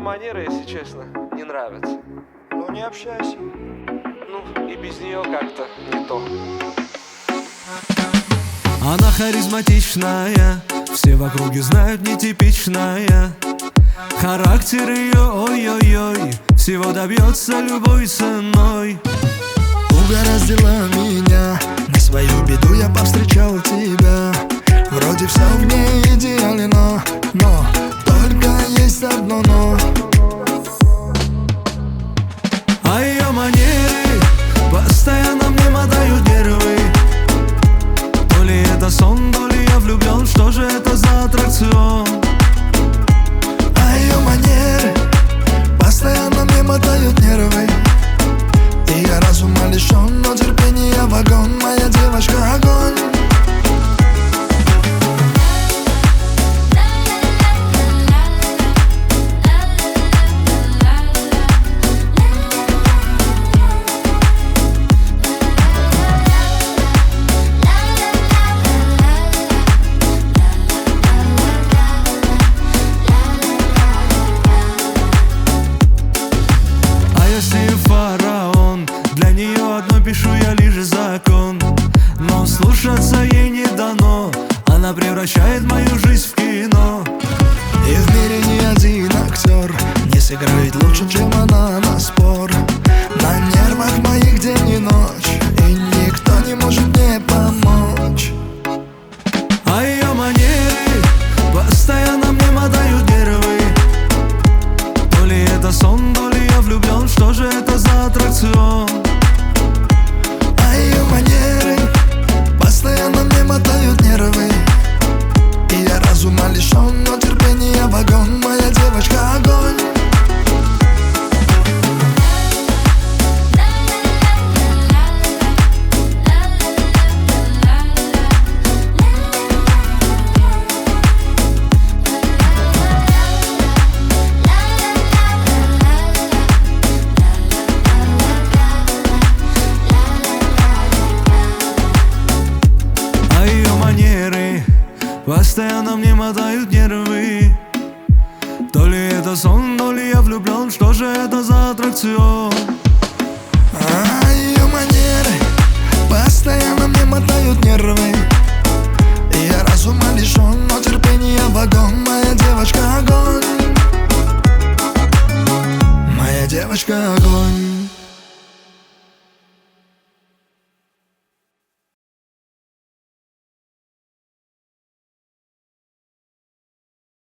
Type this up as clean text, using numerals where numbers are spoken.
манеры, если честно, не нравятся. Ну не общайся. Ну и без нее как-то не то. Она харизматичная, все в округе знают, нетипичная. Характер ее, ой-ой-ой, всего добьется любой ценой. Угораздило меня, на свою беду я повстречал тебя. Вроде все в ней идеально, но только есть одно но. А ее манеры постоянно мне мотают нервы. То ли это сон, то ли я влюблен, что же это за аттракцион? А ее манеры постоянно мне мотают нервы. И я разума лишен, но терпения вагон. Моя девочка огонь. Фараон, для нее одно пишу я лишь закон. Но слушаться ей не дано, она превращает мою жизнь в кино. И в мире ни один актер не сыграет лучше, чем она на спор. На нервах моих день и ночь, и никто не может мне помочь. А ее манеры постоянно мне мотают нервы. То ли это сон, то ли я влюблен, что же это за аттракцион? А ее манеры постоянно мне мотают нервы. И я разума лишен, но терпения вагон. Моя девочка огонь. Постоянно мне мотают нервы. То ли это сон, то ли я влюблен, что же это за аттракцион? А ее манеры постоянно мне мотают нервы. И я разума лишен, но терпения вагон. Моя